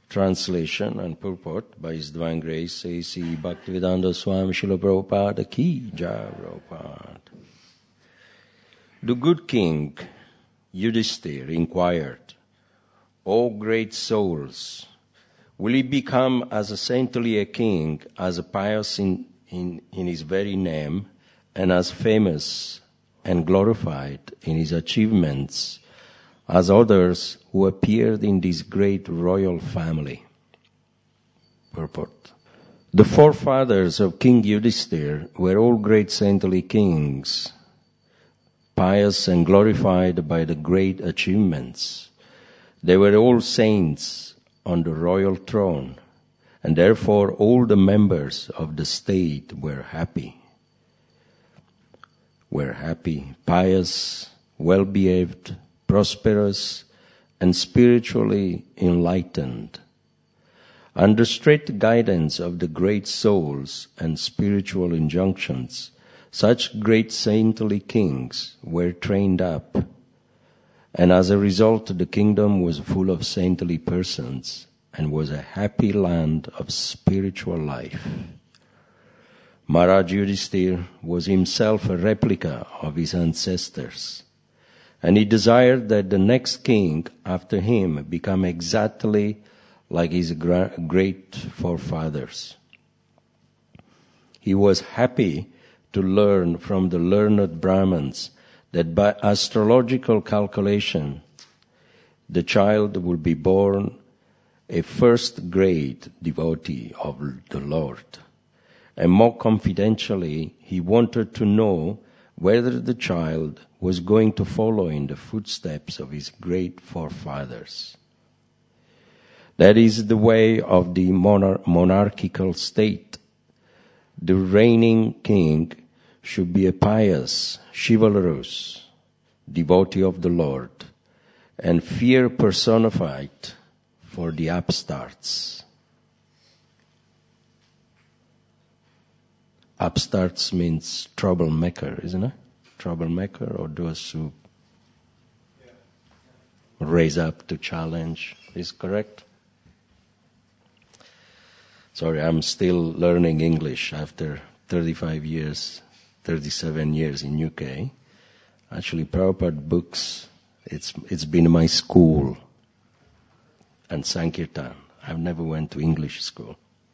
Translation and purport by His Divine Grace A.C. Bhaktivedanta Swami Srila Prabhupada Ki Jai Prabhupada. The good king Yudhisthira inquired, O great souls, will he become as saintly a king, as pious in his very name, and as famous and glorified in his achievements as others who appeared in this great royal family? Purport. The forefathers of King Yudhisthira were all great saintly kings, pious and glorified by the great achievements. They were all saints on the royal throne, and therefore all the members of the state were happy. Pious, well-behaved, prosperous, and spiritually enlightened. Under strict guidance of the great souls and spiritual injunctions, such great saintly kings were trained up, and as a result the kingdom was full of saintly persons and was a happy land of spiritual life. Maharaj Yudhisthira was himself a replica of his ancestors, and he desired that the next king after him become exactly like his great forefathers. He was happy to learn from the learned Brahmins that by astrological calculation, the child will be born a first-grade devotee of the Lord. And more confidentially, he wanted to know whether the child was going to follow in the footsteps of his great forefathers. That is the way of the monarchical state. The reigning king should be a pious, chivalrous devotee of the Lord, and fear personified for the upstarts. Upstarts means troublemaker, isn't it? Troublemaker, or those who raise up to challenge. Is correct? Sorry, I'm still learning English after 37 years in UK. Actually, Prabhupada books, it's been my school, and Sankirtan. I've never went to English school.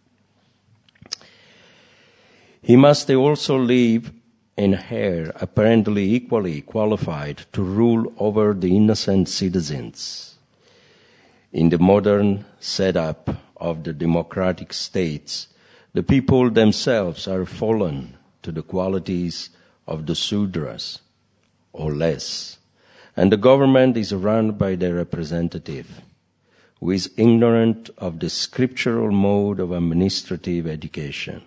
He must also live in heir apparently equally qualified to rule over the innocent citizens. In the modern setup of the democratic states, the people themselves are fallen to the qualities of the Sudras, or less, and the government is run by their representative, who is ignorant of the scriptural mode of administrative education.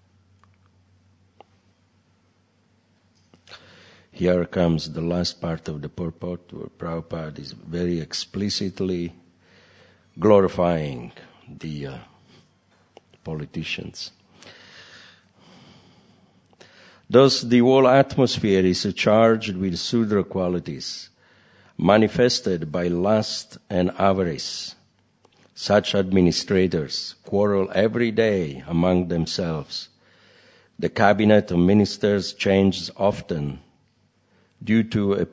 Here comes the last part of the purport, where Prabhupada is very explicitly glorifying the politicians. Thus, the whole atmosphere is charged with Sudra qualities, manifested by lust and avarice. Such administrators quarrel every day among themselves. The cabinet of ministers changes often due to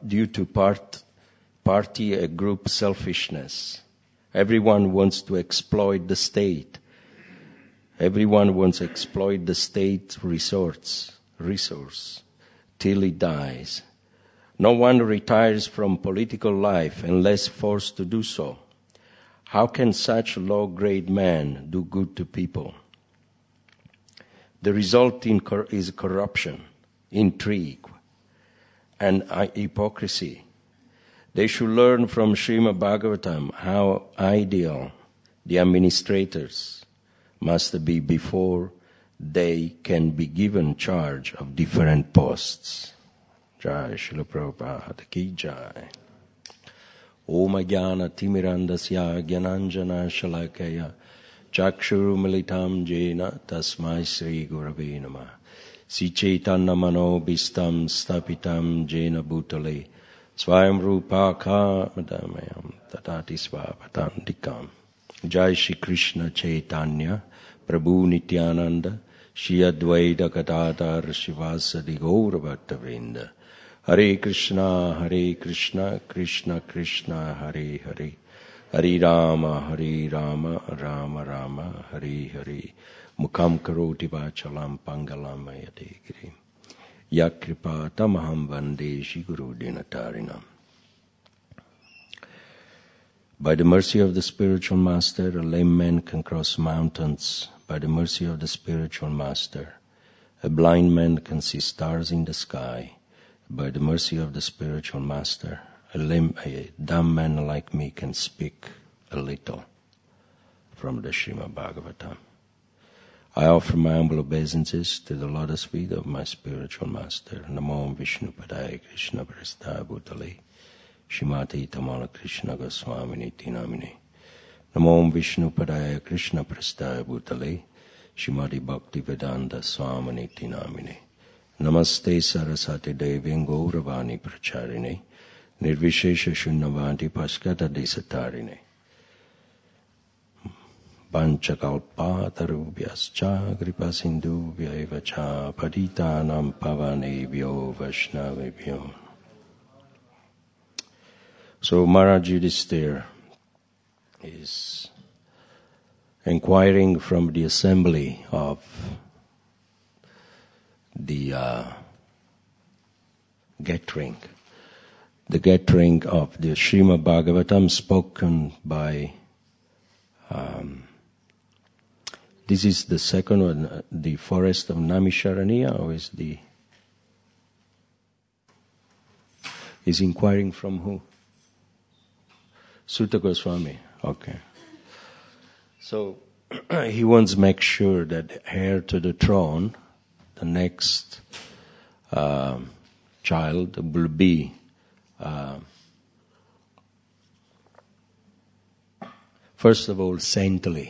party group selfishness. Everyone wants to exploit the state. Everyone wants to exploit the state resource till it dies. No one retires from political life unless forced to do so. How can such low-grade men do good to people? The result is corruption, intrigue, and hypocrisy. They should learn from Srimad Bhagavatam how ideal the administrators must be before they can be given charge of different posts. Jai Srila Prabhupada Ki Jai. Om Jnana Timirandasya Gyananjana Shalakaya Chakshuru Militam Jena Tasmai Sri Gurave Namah. Si Chaitanya Mano Bistam Stapitam Jena Bhutale Swayam Rupa Ka Madamayam Tatati Svapatandikam. Jai Shri Krishna Chaitanya Prabhu Nityananda Shri Advaita Gadadhar Shivasadi Gaura Bhattavrinda. Hare Krishna, Krishna Krishna, Hare Hare. Hare Rama, Rama Rama, Hare Hare. Mukham karoti vachalam pangalam mayate giri. Yakripa tamaham vande Shri Guru Dinatarinam. By the mercy of the spiritual master, a lame man can cross mountains. By the mercy of the spiritual master, a blind man can see stars in the sky. By the mercy of the spiritual master, a dumb man like me can speak a little from the Srimad Bhagavatam. I offer my humble obeisances to the lotus feet of my spiritual master. Namo Vishnu Padaya Krishna Prastha Bhutale Shrimati Tamala Krishna Goswamini Tinamine. Namo Vishnu Padaya Krishna Prastha Bhutale Shrimati Bhakti Vedanta Swamini Tinamine. Namaste Saraswati Devi Gauravani Pracharine Nirvishesha Shunnavati Paskata Desatarine Panchakalpa Tarubhyascha Kripa Sindhubhya Cha Paditanam Pavanebhyo Vaishnavebhyo. So Maharaj Yudhisthira is inquiring from the assembly of the gathering of the Srimad Bhagavatam spoken by this is the second one, the forest of Naimisharanya, or is inquiring from who? Sutta Goswami. Okay. So he wants to make sure that heir to the throne, the next child will be first of all saintly,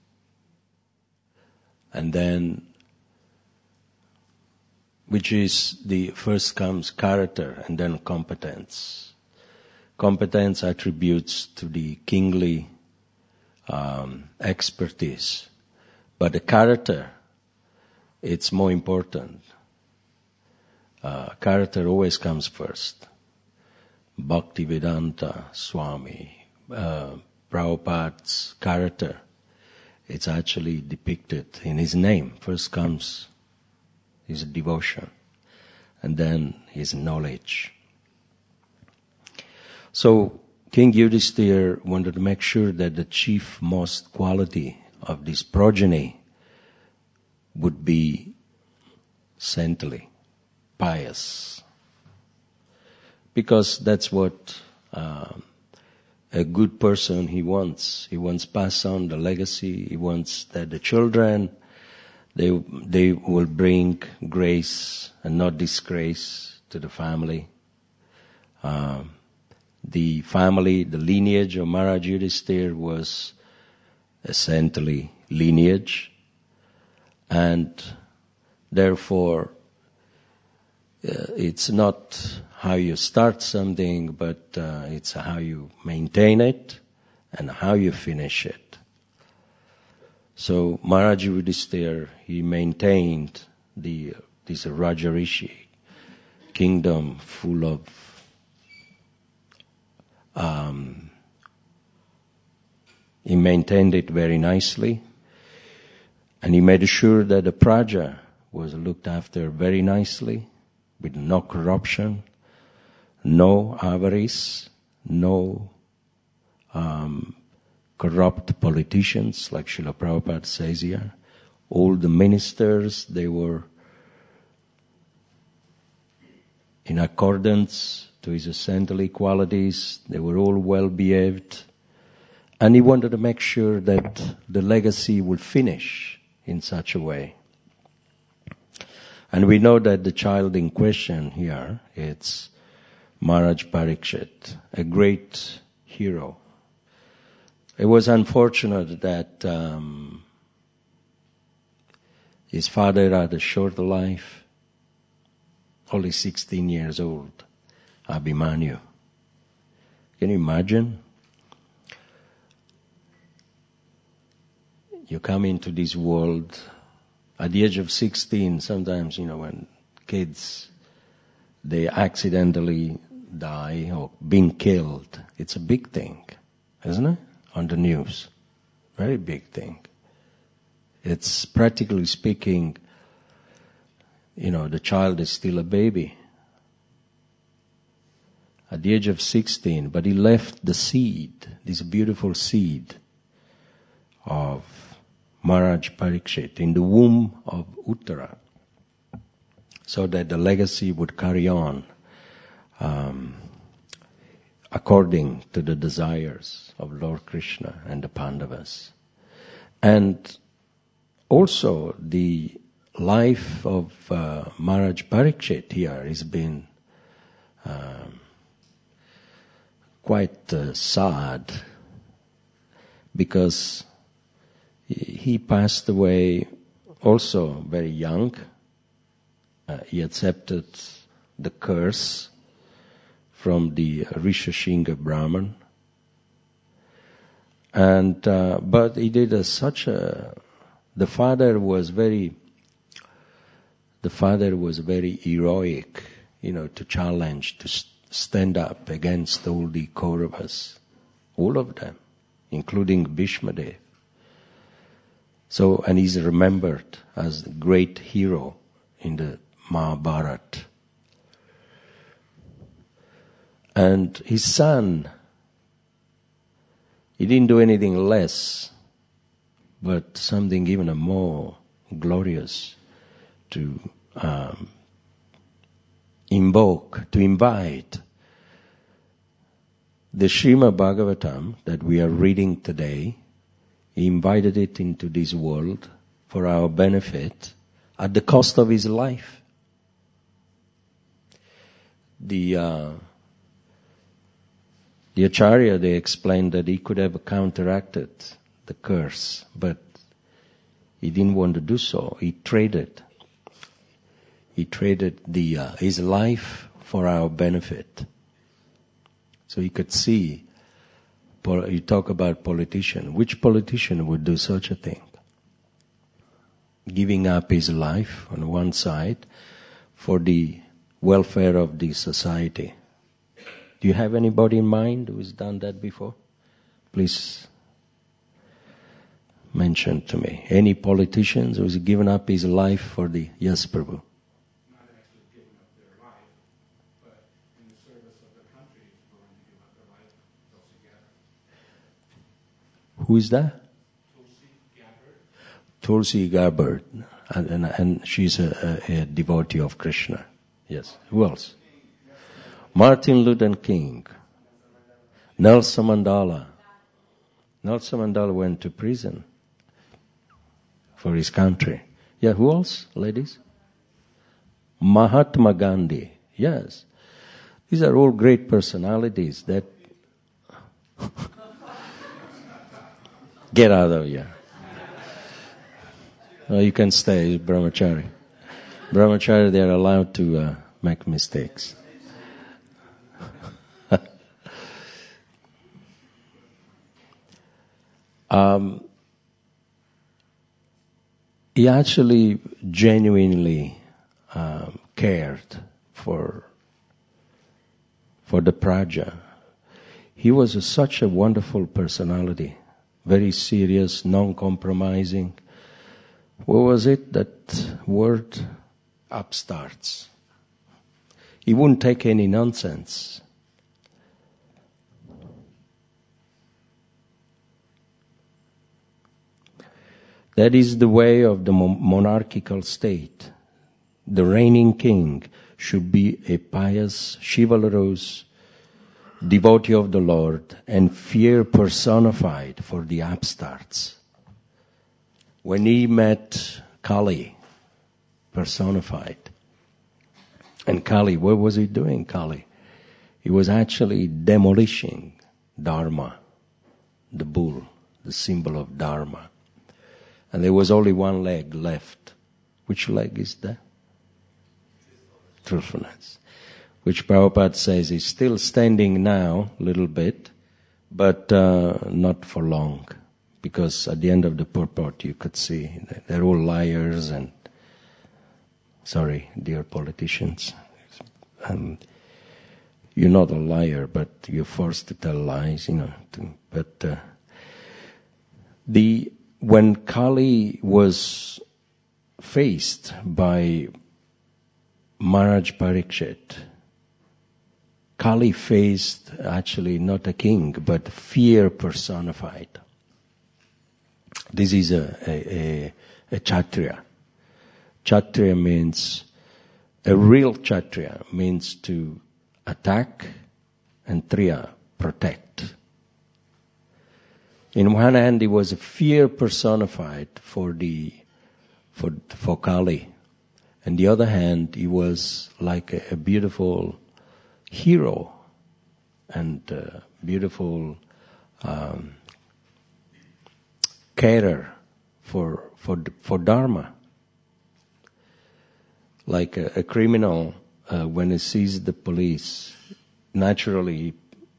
and then which is the first comes character and then competence. Competence attributes to the kingly expertise, but the character, it's more important. Character always comes first. Bhaktivedanta Swami, Prabhupada's character, it's actually depicted in his name. First comes his devotion, and then his knowledge. So King Yudhisthira wanted to make sure that the chief most quality of this progeny would be saintly, pious, because that's what a good person he wants. He wants to pass on the legacy. He wants that the children, they will bring grace and not disgrace to the family. The family, the lineage of Maharaj Yudhisthira was a saintly lineage, and therefore it's not how you start something, but it's how you maintain it and how you finish it. So Maharaj Yudhisthira, he maintained this Rajarishi kingdom full of he maintained it very nicely, and he made sure that the praja was looked after very nicely, with no corruption, no avarice, no corrupt politicians, like Srila Prabhupada says here. All the ministers, they were in accordance to his saintly qualities. They were all well behaved. And he wanted to make sure that the legacy would finish in such a way. And we know that the child in question here, it's Maharaj Parikshit, a great hero. It was unfortunate that his father had a short life, only 16 years old, Abhimanyu. Can you imagine? you come into this world at the age of 16, sometimes, when kids, they accidentally die or being killed. It's a big thing, isn't it? On the news. Very big thing. It's practically speaking, the child is still a baby. At the age of 16, but he left the seed, this beautiful seed of Maharaj Parikshit in the womb of Uttara, so that the legacy would carry on according to the desires of Lord Krishna and the Pandavas. And also the life of Maharaj Parikshit here has been quite sad, because he passed away also very young. He accepted the curse from the Rishashinga Brahman, and but he did the father was very heroic, to challenge, to stand up against all the Kauravas, all of them, including Bhishma Dev. So, and he's remembered as the great hero in the Mahabharata. And his son, he didn't do anything less, but something even more glorious, to invite the Srimad Bhagavatam that we are reading today. He invited it into this world for our benefit at the cost of his life. The Acharya, they explained that he could have counteracted the curse, but he didn't want to do so. He traded his life for our benefit. So he could see, you talk about politician, which politician would do such a thing? Giving up his life on one side for the welfare of the society. Do you have anybody in mind who has done that before? Please mention to me. Any politicians who has given up his life for the... Yes, Prabhu. Not actually giving up their life, but in the service of the country, willing to give up their life. Who is that? Tulsi Gabbard. Tulsi Gabbard. And she's a devotee of Krishna. Yes. Who else? Martin Luther King. Nelson Mandela. Nelson Mandela went to prison for his country. Yeah, who else, ladies? Mahatma Gandhi. Yes. These are all great personalities that... Get out of here. No, you can stay, Brahmachari. Brahmachari, they are allowed to make mistakes. He actually genuinely cared for the Praja. He was such a wonderful personality, very serious, non-compromising. What was it, that word? Upstarts. He wouldn't take any nonsense. That is the way of the monarchical state. The reigning king should be a pious, chivalrous devotee of the Lord and fear personified for the upstarts. When he met Kali, personified. And Kali, what was he doing, Kali? He was actually demolishing Dharma, the bull, the symbol of Dharma. And there was only one leg left. Which leg is that? Truthfulness. Which Prabhupada says is still standing now, a little bit, but not for long. because at the end of the purport you could see that they're all liars and, sorry, dear politicians, you're not a liar, but you're forced to tell lies, when Kali was faced by Maharaj Parikshit, Kali faced actually not a king, but fear personified. This is a Kshatriya. Kshatriya means, a real Kshatriya means to attack, and Triya, protect. In one hand, he was a fear personified for Kali. On the other hand, he was like a beautiful hero and beautiful carer for Dharma. Like a criminal, when he sees the police, naturally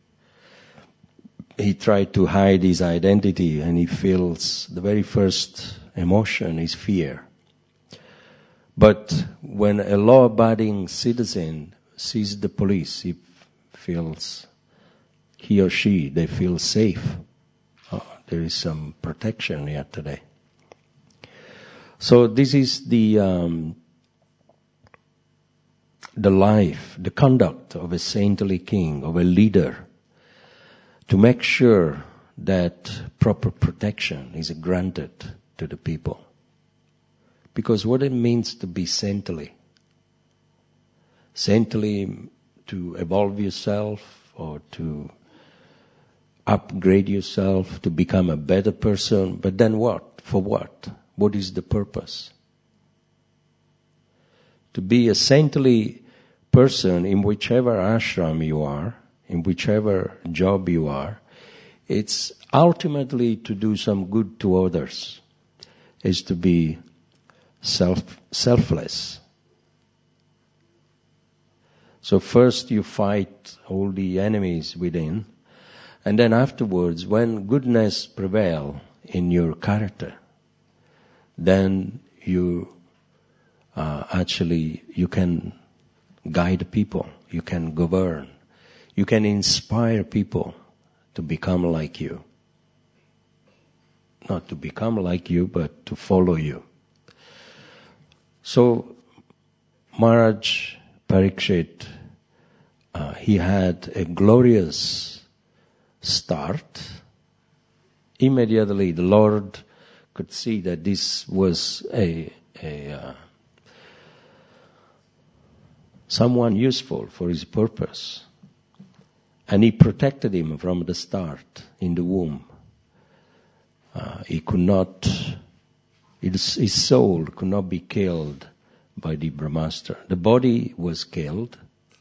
he tried to hide his identity, and he feels the very first emotion is fear. But when a law-abiding citizen sees the police, he or she, they feel safe. Oh, there is some protection here today. So this is the life, the conduct of a saintly king, of a leader, to make sure that proper protection is granted to the people. Because what it means to be saintly to evolve yourself or to upgrade yourself, to become a better person, but then what? For what? What is the purpose? To be a saintly person in whichever ashram you are, in whichever job you are, it's ultimately to do some good to others. Is to be selfless. So first you fight all the enemies within, and then afterwards, when goodness prevails in your character, then you can guide people, you can govern, you can inspire people to become like you. Not to become like you, but to follow you. So Maharaj Parikshit, he had a glorious start. Immediately the Lord could see that this was someone useful for his purpose. And he protected him from the start in the womb. His soul could not be killed by the Brahmastra. The body was killed.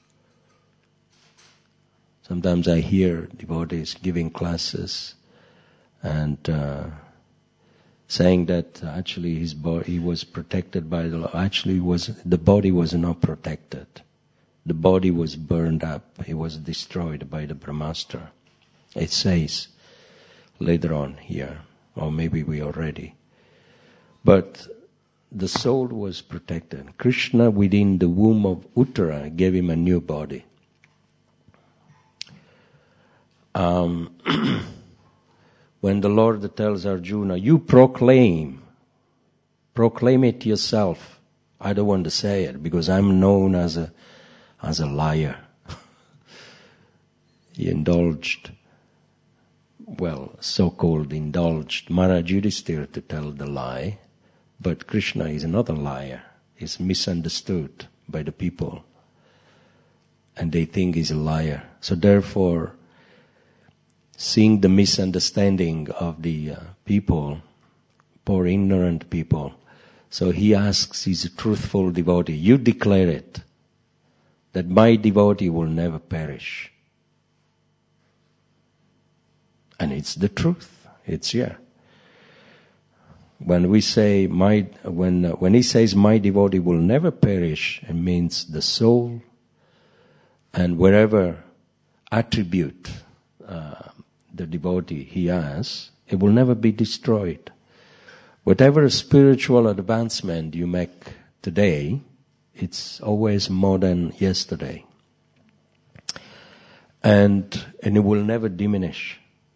Sometimes I hear devotees giving classes and saying that actually he was protected by the law. Actually, the body was not protected. The body was burned up. It was destroyed by the Brahmastra. It says later on here, or maybe we already. But the soul was protected. Krishna, within the womb of Uttara, gave him a new body. When the Lord tells Arjuna, you proclaim it yourself. I don't want to say it because I'm known as a liar. He indulged, so-called indulged Maharaj Yudhisthira to tell the lie. But Krishna is not a liar. He's misunderstood by the people. And they think he's a liar. So therefore, seeing the misunderstanding of the people, poor ignorant people, so he asks his truthful devotee, you declare it, that my devotee will never perish. And it's the truth. It's here. When we say when he says my devotee will never perish, it means the soul and wherever attribute the devotee he has, It will never be destroyed. Whatever spiritual advancement you make today, it's always more than yesterday. And it will never diminish.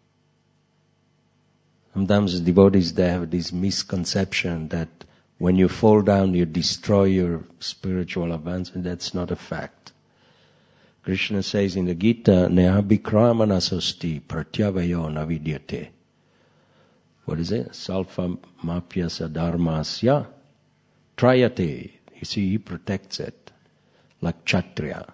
Sometimes devotees, they have this misconception that when you fall down, you destroy your spiritual advancement. That's not a fact. Krishna says in the Gita, Nehabhikramana sosti pratyavayo navidyate. What is it? Salva mapyasa dharmasya trayate. You see, he protects it. Like kshatriya.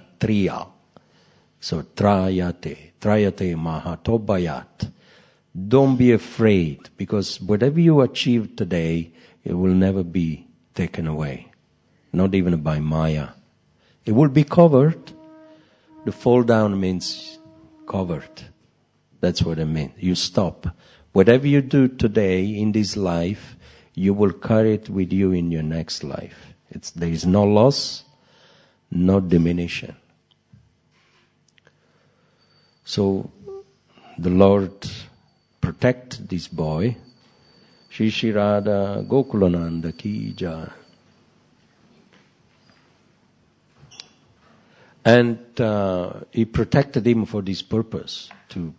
So trayate mahatobayat. Don't be afraid, because whatever you achieve today, it will never be taken away. Not even by Maya. It will be covered. The fall down means covered. That's what it means. You stop. Whatever you do today in this life, you will carry it with you in your next life. There is no loss, no diminution. So the Lord protect this boy. Shri Shri Radha Gokulananda ki jai. And he protected him for this purpose, to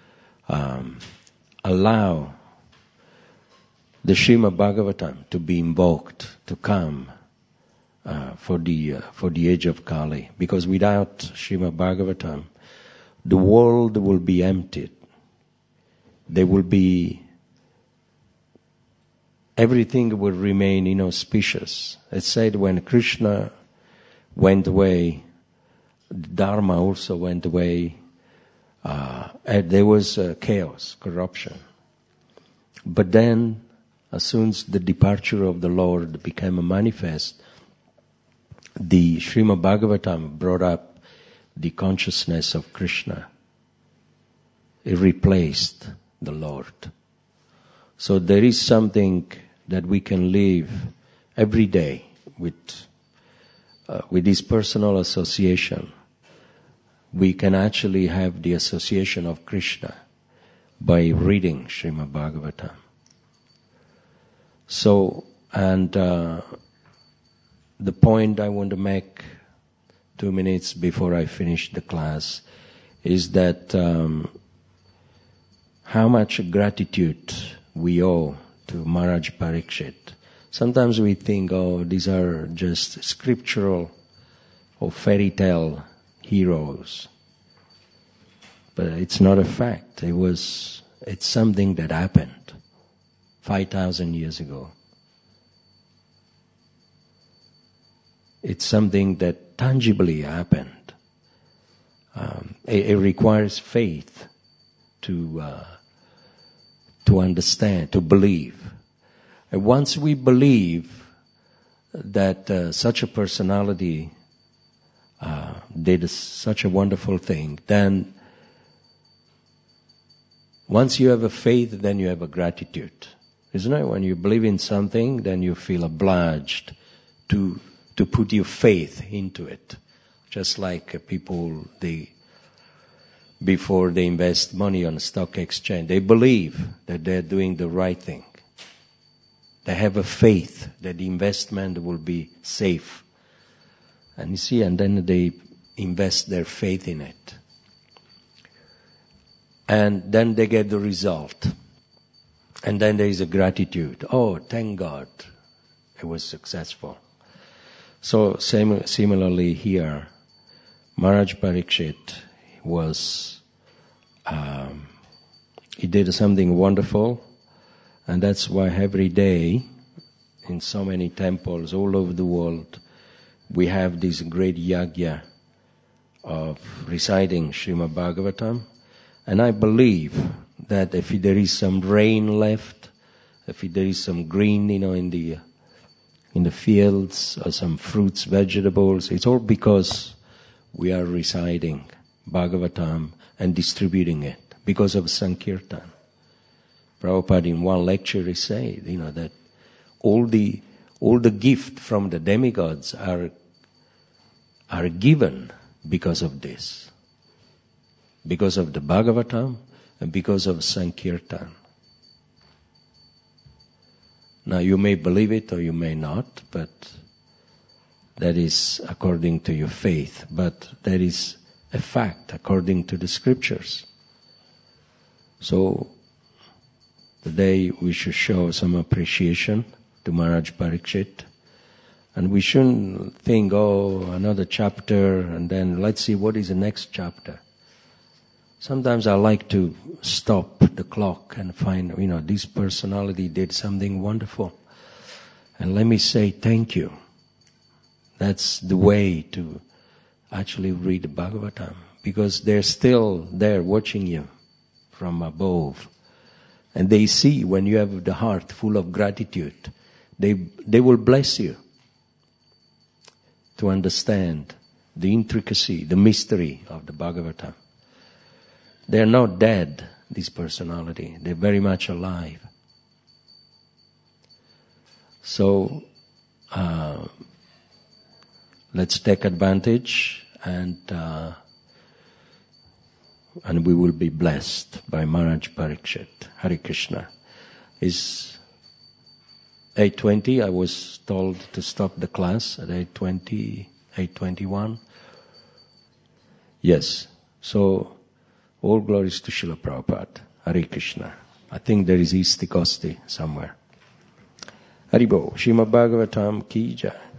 allow the Srimad Bhagavatam to be invoked, to come for the age of Kali. Because without Srimad Bhagavatam, the world will be emptied. There will be, everything will remain inauspicious. It's said when Krishna went away, Dharma also went away, and there was chaos, corruption. But then, as soon as the departure of the Lord became a manifest, the Srimad Bhagavatam brought up the consciousness of Krishna. It replaced the Lord. So there is something that we can live every day with this personal association. We can actually have the association of Krishna by reading Srimad Bhagavatam. So, and the point I want to make 2 minutes before I finish the class is that how much gratitude we owe to Maharaj Parikshit. Sometimes we think, these are just scriptural or fairy tale heroes. But it's not a fact. It's something that happened 5,000 years ago. It's something that tangibly happened. It requires faith to understand, to believe. And once we believe that such a personality did such a wonderful thing, then once you have a faith, then you have a gratitude. Isn't it? When you believe in something, then you feel obliged to put your faith into it. Just like people, before they invest money on a stock exchange, they believe that they're doing the right thing. They have a faith that the investment will be safe. And you see, and then they invest their faith in it. And then they get the result. And then there is a gratitude. Oh, thank God, it was successful. So similarly here, Maharaj Parikshit he did something wonderful, and that's why every day in so many temples all over the world we have this great yagya of reciting Srimad Bhagavatam. And I believe that if there is some rain left, if there is some green, in the fields, or some fruits, vegetables, it's all because we are reciting Bhagavatam and distributing it because of Sankirtan. Prabhupada in one lecture he said, that all the gift from the demigods are given because of this. Because of the Bhagavatam and because of Sankirtan. Now you may believe it or you may not, but that is according to your faith. But that is a fact according to the scriptures. So today we should show some appreciation to Maharaj Parikshit. And we shouldn't think, oh, another chapter, and then let's see what is the next chapter. Sometimes I like to stop the clock and find, this personality did something wonderful. And let me say thank you. That's the way to actually read the Bhagavatam. Because they're still there watching you from above. And they see when you have the heart full of gratitude, they will bless you to understand the intricacy, the mystery of the Bhagavatam. They are not dead, this personality. They're very much alive. So, let's take advantage and we will be blessed by Maharaj Parikshit. Hare Krishna. It's 8:20. I was told to stop the class at 8:20, 8:21. Yes. So, all glories to Srila Prabhupada. Hare Krishna. I think there is Isti Kosti somewhere. Haribo. Srimad Bhagavatam ki jai.